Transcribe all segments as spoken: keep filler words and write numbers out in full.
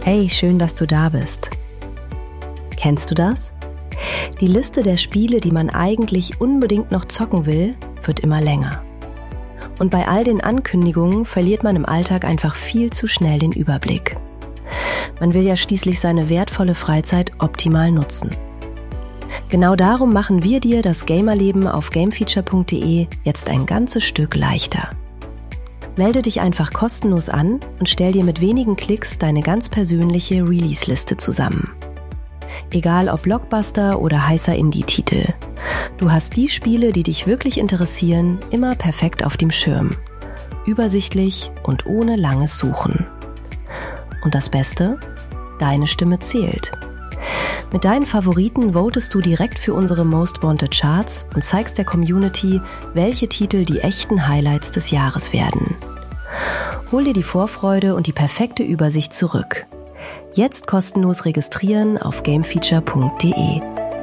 Hey, schön, dass du da bist. Kennst du das? Die Liste der Spiele, die man eigentlich unbedingt noch zocken will, wird immer länger. Und bei all den Ankündigungen verliert man im Alltag einfach viel zu schnell den Überblick. Man will ja schließlich seine wertvolle Freizeit optimal nutzen. Genau darum machen wir dir das Gamerleben auf gamefeature punkt de jetzt ein ganzes Stück leichter. Melde dich einfach kostenlos an und stell dir mit wenigen Klicks deine ganz persönliche Release-Liste zusammen. Egal ob Blockbuster oder heißer Indie-Titel. Du hast die Spiele, die dich wirklich interessieren, immer perfekt auf dem Schirm. Übersichtlich und ohne langes Suchen. Und das Beste? Deine Stimme zählt. Mit deinen Favoriten votest du direkt für unsere Most Wanted Charts und zeigst der Community, welche Titel die echten Highlights des Jahres werden. Hol dir die Vorfreude und die perfekte Übersicht zurück. Jetzt kostenlos registrieren auf gamefeature punkt de.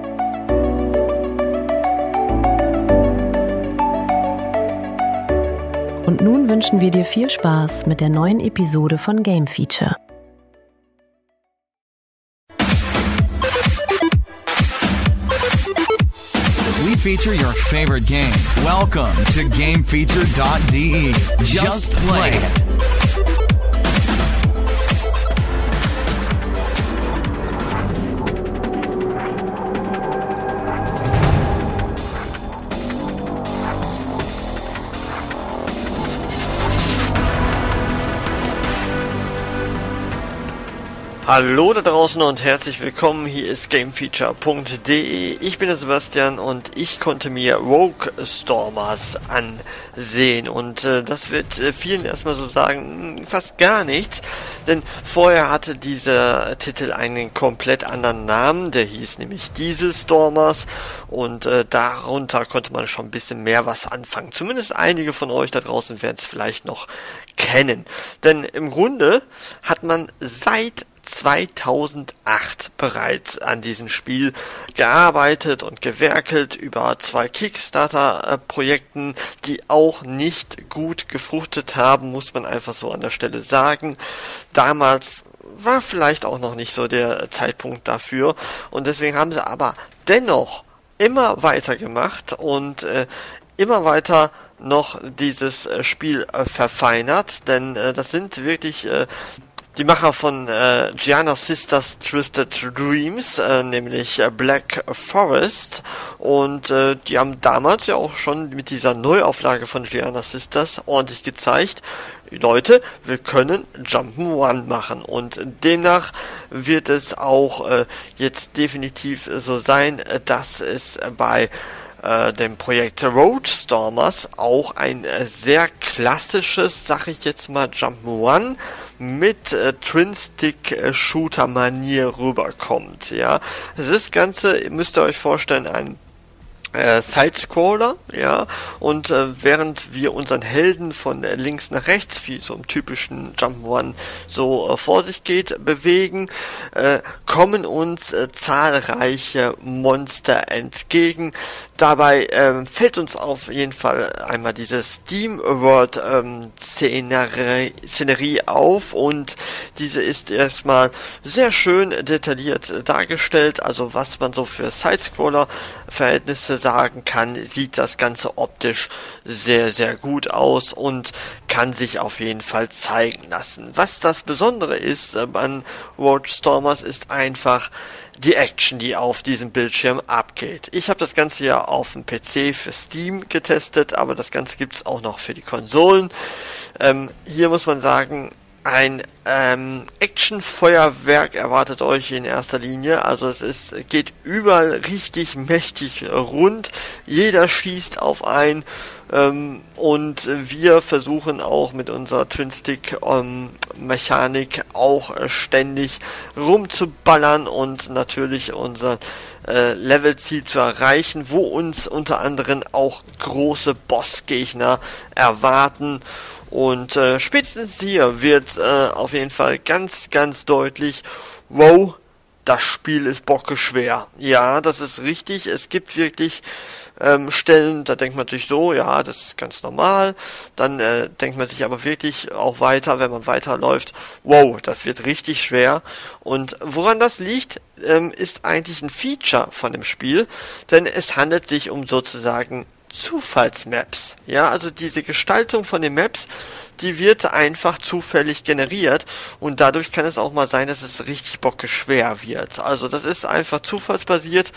Und nun wünschen wir dir viel Spaß mit der neuen Episode von Game Feature. We feature your favorite game. Welcome to game feature dot de. Just play it. Hallo da draußen und herzlich willkommen, hier ist gamefeature punkt de. Ich bin der Sebastian und ich konnte mir Rogue Stormers ansehen und äh, das wird äh, vielen erstmal so sagen, mh, fast gar nichts, denn vorher hatte dieser Titel einen komplett anderen Namen, der hieß nämlich Diesel Stormers und äh, darunter konnte man schon ein bisschen mehr was anfangen. Zumindest einige von euch da draußen werden es vielleicht noch kennen, denn im Grunde hat man seit zweitausendacht bereits an diesem Spiel gearbeitet und gewerkelt über zwei Kickstarter-Projekten, die auch nicht gut gefruchtet haben, muss man einfach so an der Stelle sagen. Damals war vielleicht auch noch nicht so der Zeitpunkt dafür und deswegen haben sie aber dennoch immer weitergemacht und äh, immer weiter noch dieses äh, Spiel äh, verfeinert, denn äh, das sind wirklich äh, die Macher von äh, Giana Sisters Twisted Dreams, äh, nämlich äh, Black Forest, und äh, die haben damals ja auch schon mit dieser Neuauflage von Giana Sisters ordentlich gezeigt, Leute, wir können Jump'n'Run machen, und demnach wird es auch äh, jetzt definitiv so sein, dass es bei dem Projekt Rogue Stormers auch ein äh, sehr klassisches, sag ich jetzt mal, Jump'n'Run mit äh, Twin-Stick-Shooter-Manier rüberkommt, ja. Das Ganze, müsst ihr euch vorstellen, ein Äh, Sidescroller, ja, und äh, während wir unseren Helden von äh, links nach rechts, wie so im typischen Jump'n'Run so äh, vor sich geht, bewegen, äh, kommen uns äh, zahlreiche Monster entgegen. Dabei äh, fällt uns auf jeden Fall einmal diese Steam World ähm, Szenerie, Szenerie auf, und diese ist erstmal sehr schön detailliert äh, dargestellt, also was man so für Sidescroller-Verhältnisse sagen kann, sieht das Ganze optisch sehr, sehr gut aus und kann sich auf jeden Fall zeigen lassen. Was das Besondere ist äh, an Rogue Stormers ist einfach die Action, die auf diesem Bildschirm abgeht. Ich habe das Ganze ja auf dem P C für Steam getestet, aber das Ganze gibt es auch noch für die Konsolen. Ähm, hier muss man sagen, ein ähm, Action-Feuerwerk erwartet euch in erster Linie. Also es ist, geht überall richtig mächtig rund. Jeder schießt auf einen. Ähm, und wir versuchen auch mit unserer Twin-Stick-Mechanik ähm, auch äh, ständig rumzuballern und natürlich unser äh, Levelziel zu erreichen, wo uns unter anderem auch große Bossgegner erwarten. Und äh, spätestens hier wird äh, auf jeden Fall ganz, ganz deutlich, wow, das Spiel ist bockeschwer. Ja, das ist richtig. Es gibt wirklich ähm, Stellen, da denkt man sich so, ja, das ist ganz normal. Dann äh, denkt man sich aber wirklich auch weiter, wenn man weiterläuft, wow, das wird richtig schwer. Und woran das liegt, ähm, ist eigentlich ein Feature von dem Spiel, denn es handelt sich um sozusagen Zufallsmaps. Ja, also diese Gestaltung von den Maps, die wird einfach zufällig generiert und dadurch kann es auch mal sein, dass es richtig bockeschwer wird. Also das ist einfach zufallsbasiert,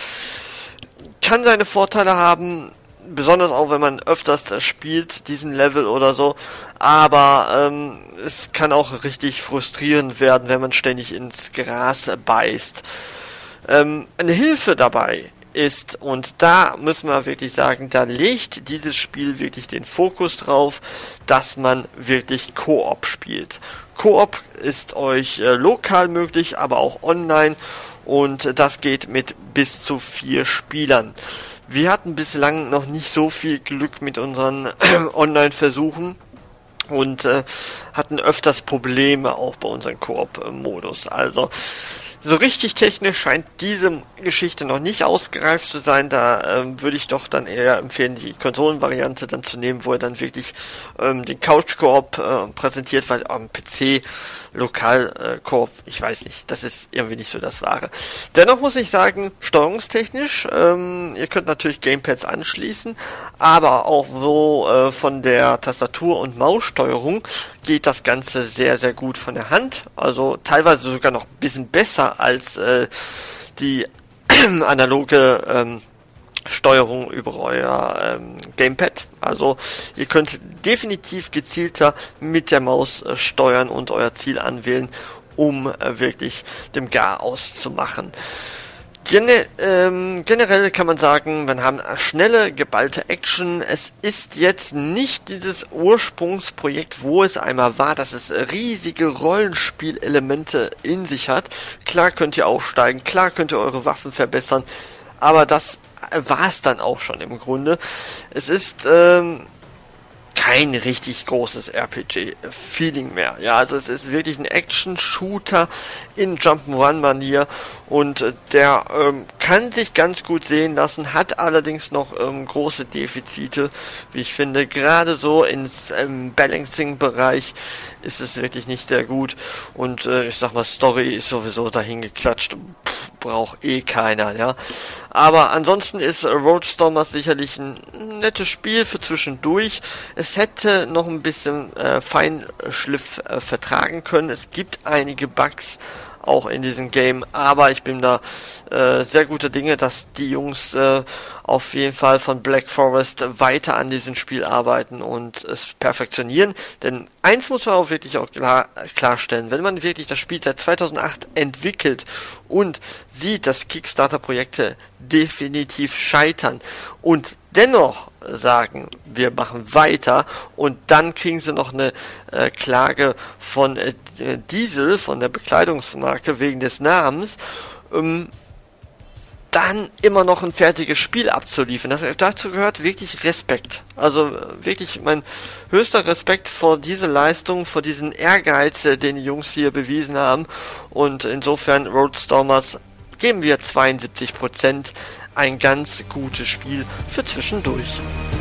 kann seine Vorteile haben, besonders auch wenn man öfters spielt, diesen Level oder so, aber ähm, es kann auch richtig frustrierend werden, wenn man ständig ins Gras beißt. Ähm, eine Hilfe dabei ist, und da müssen wir wirklich sagen, da legt dieses Spiel wirklich den Fokus drauf, dass man wirklich Koop spielt. Koop ist euch äh, lokal möglich, aber auch online, und das geht mit bis zu vier Spielern. Wir hatten bislang noch nicht so viel Glück mit unseren äh, Online-Versuchen und äh, hatten öfters Probleme auch bei unserem Koop-Modus. Also so richtig technisch scheint diese Geschichte noch nicht ausgereift zu sein. Da ähm, würde ich doch dann eher empfehlen, die Konsolenvariante dann zu nehmen, wo er dann wirklich ähm, den Couch-Koop äh, präsentiert, weil am P C Lokal-Koop, äh, ich weiß nicht, das ist irgendwie nicht so das Wahre. Dennoch muss ich sagen, steuerungstechnisch, ähm, ihr könnt natürlich Gamepads anschließen, aber auch so äh, von der Tastatur- und Maussteuerung geht das Ganze sehr, sehr gut von der Hand. Also teilweise sogar noch ein bisschen besser als äh, die analoge ähm, Steuerung über euer ähm, Gamepad. Also ihr könnt definitiv gezielter mit der Maus äh, steuern und euer Ziel anwählen, um äh, wirklich dem Garaus zu machen. Gene- ähm, generell kann man sagen, wir haben schnelle, geballte Action. Es ist jetzt nicht dieses Ursprungsprojekt, wo es einmal war, dass es riesige Rollenspielelemente in sich hat. Klar könnt ihr aufsteigen, klar könnt ihr eure Waffen verbessern, aber das war es dann auch schon im Grunde. Es ist ähm, kein richtig großes R P G-Feeling mehr. Ja, also es ist wirklich ein Action-Shooter in Jump'n'Run-Manier und äh, der ähm, kann sich ganz gut sehen lassen, hat allerdings noch ähm, große Defizite, wie ich finde. Gerade so ins ähm, Balancing-Bereich ist es wirklich nicht sehr gut und äh, ich sag mal, Story ist sowieso dahin geklatscht. Pff, braucht eh keiner, ja. Aber ansonsten ist Roadstormers sicherlich ein nettes Spiel für zwischendurch. Es hätte noch ein bisschen äh, Feinschliff äh, vertragen können. Es gibt einige Bugs auch in diesem Game, aber ich bin da äh, sehr guter Dinge, dass die Jungs äh, auf jeden Fall von Black Forest weiter an diesem Spiel arbeiten und es perfektionieren. Denn eins muss man auch wirklich auch klar, klarstellen, wenn man wirklich das Spiel seit zweitausendacht entwickelt und sieht, dass Kickstarter-Projekte definitiv scheitern und dennoch sagen, wir machen weiter und dann kriegen sie noch eine äh, Klage von äh, Diesel, von der Bekleidungsmarke wegen des Namens, ähm, dann immer noch ein fertiges Spiel abzuliefern. Das, dazu gehört wirklich Respekt. Also wirklich mein höchster Respekt vor diese Leistung, vor diesen Ehrgeiz, den die Jungs hier bewiesen haben. Und insofern Roadstormers geben wir zweiundsiebzig Prozent, ein ganz gutes Spiel für zwischendurch.